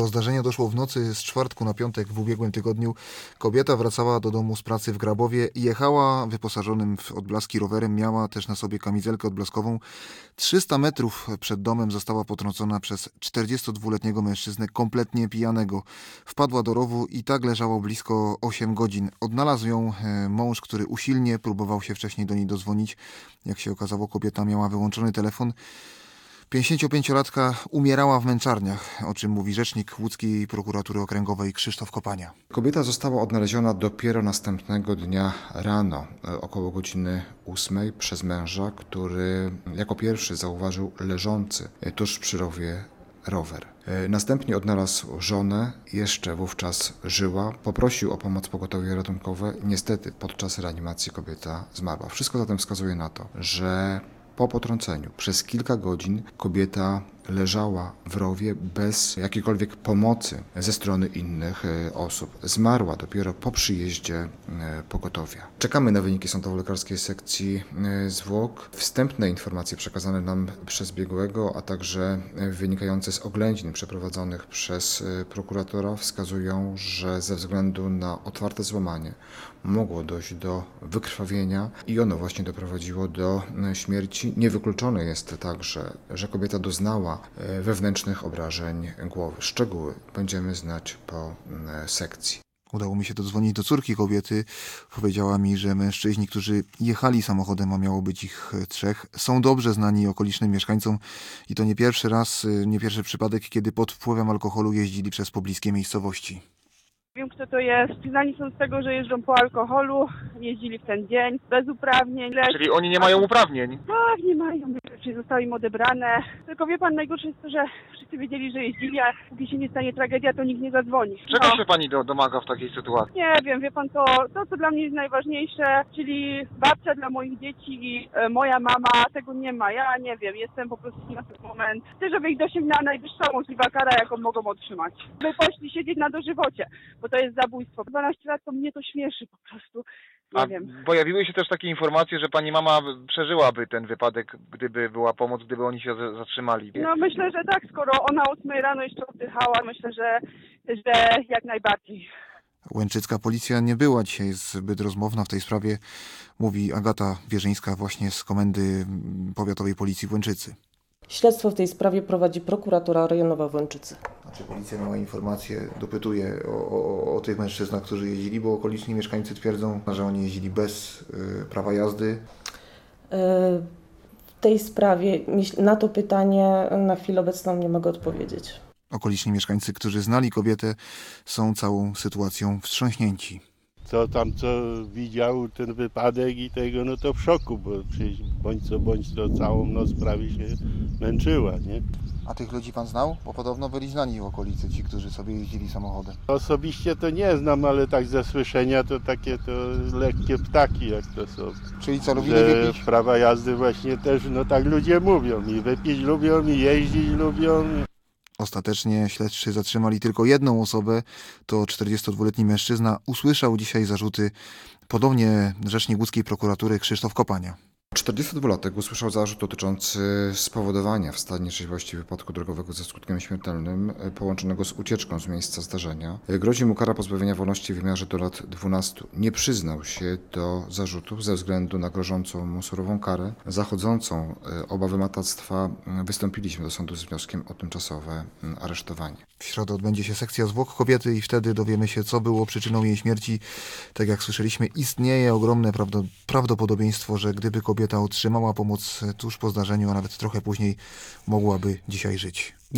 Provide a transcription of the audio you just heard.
Do zdarzenia doszło w nocy z czwartku na piątek w ubiegłym tygodniu. Kobieta wracała do domu z pracy w Grabowie i jechała wyposażonym w odblaski rowerem. Miała też na sobie kamizelkę odblaskową. 300 metrów przed domem została potrącona przez 42-letniego mężczyznę kompletnie pijanego. Wpadła do rowu i tak leżała blisko 8 godzin. Odnalazł ją mąż, który usilnie próbował się wcześniej do niej dozwonić. Jak się okazało, kobieta miała wyłączony telefon. 55-latka umierała w męczarniach, o czym mówi rzecznik łódzkiej prokuratury okręgowej Krzysztof Kopania. Kobieta została odnaleziona dopiero następnego dnia rano, około godziny 8 przez męża, który jako pierwszy zauważył leżący tuż przy rowie rower. Następnie odnalazł żonę, jeszcze wówczas żyła, poprosił o pomoc pogotowie ratunkowe. Niestety podczas reanimacji kobieta zmarła. Wszystko zatem wskazuje na to, że po potrąceniu przez kilka godzin kobieta leżała w rowie bez jakiejkolwiek pomocy ze strony innych osób. Zmarła dopiero po przyjeździe pogotowia. Czekamy na wyniki sądowo-lekarskiej sekcji zwłok. Wstępne informacje przekazane nam przez biegłego, a także wynikające z oględzin przeprowadzonych przez prokuratora wskazują, że ze względu na otwarte złamanie mogło dojść do wykrwawienia i ono właśnie doprowadziło do śmierci. Niewykluczone jest także, że kobieta doznała wewnętrznych obrażeń głowy. Szczegóły będziemy znać po sekcji. Udało mi się dodzwonić do córki kobiety. Powiedziała mi, że mężczyźni, którzy jechali samochodem, a miało być ich 3, są dobrze znani okolicznym mieszkańcom i to nie pierwszy raz, nie pierwszy przypadek, kiedy pod wpływem alkoholu jeździli przez pobliskie miejscowości. Wiem, kto to jest. Znani są z tego, że jeżdżą po alkoholu, jeździli w ten dzień, bez uprawnień. Czyli oni nie mają uprawnień? Tak, nie mają, czyli zostały im odebrane. Tylko wie pan, najgorsze jest to, że wszyscy wiedzieli, że jeździli, a póki się nie stanie tragedia, to nikt nie zadzwoni. Czego się pani domaga w takiej sytuacji? Nie wiem, wie pan, to co dla mnie jest najważniejsze, czyli babcia dla moich dzieci i moja mama, tego nie ma. Ja nie wiem, jestem po prostu na ten moment. Chcę, żeby ich dosięgnęła najwyższa możliwa kara, jaką mogą otrzymać. By poszli siedzieć na dożywocie, bo to jest zabójstwo. 12 lat to mnie to śmieszy po prostu. Nie wiem. Pojawiły się też takie informacje, że pani mama przeżyłaby ten wypadek, gdyby była pomoc, gdyby oni się zatrzymali. No myślę, że tak, skoro ona o 8 rano jeszcze oddychała, myślę, że jak najbardziej. Łęczycka policja nie była dzisiaj zbyt rozmowna w tej sprawie, mówi Agata Wierzyńska właśnie z Komendy Powiatowej Policji w Łęczycy. Śledztwo w tej sprawie prowadzi prokuratura rejonowa w Łęczycy. A czy policja miała informacje, dopytuje o tych mężczyznach, którzy jeździli, bo okoliczni mieszkańcy twierdzą, że oni jeździli bez prawa jazdy? W tej sprawie na to pytanie na chwilę obecną nie mogę odpowiedzieć. Okoliczni mieszkańcy, którzy znali kobietę, są całą sytuacją wstrząśnięci. Co widział ten wypadek i tego, no to w szoku, bo przecież bądź to całą noc prawie się męczyła, nie? A tych ludzi pan znał? Bo podobno byli znani w okolicy, ci, którzy sobie jeździli samochodem. Osobiście to nie znam, ale tak ze słyszenia to takie to lekkie ptaki, jak to są. Czyli co, lubili że wypić? prawa jazdy właśnie też, no tak ludzie mówią. I wypić lubią, i jeździć lubią. Ostatecznie śledczy zatrzymali tylko jedną osobę, to 42-letni mężczyzna. Usłyszał dzisiaj zarzuty podobnie rzecznik łódzkiej prokuratury Krzysztof Kopania. 42-latek usłyszał zarzut dotyczący spowodowania w stanie trzeźwości wypadku drogowego ze skutkiem śmiertelnym połączonego z ucieczką z miejsca zdarzenia. Grozi mu kara pozbawienia wolności w wymiarze do lat 12. Nie przyznał się do zarzutów ze względu na grożącą mu surową karę. Zachodzącą obawę matactwa wystąpiliśmy do sądu z wnioskiem o tymczasowe aresztowanie. W środę odbędzie się sekcja zwłok kobiety i wtedy dowiemy się, co było przyczyną jej śmierci. Tak jak słyszeliśmy, istnieje ogromne prawdopodobieństwo, że gdyby kobieta otrzymała pomoc tuż po zdarzeniu, a nawet trochę później, mogłaby dzisiaj żyć.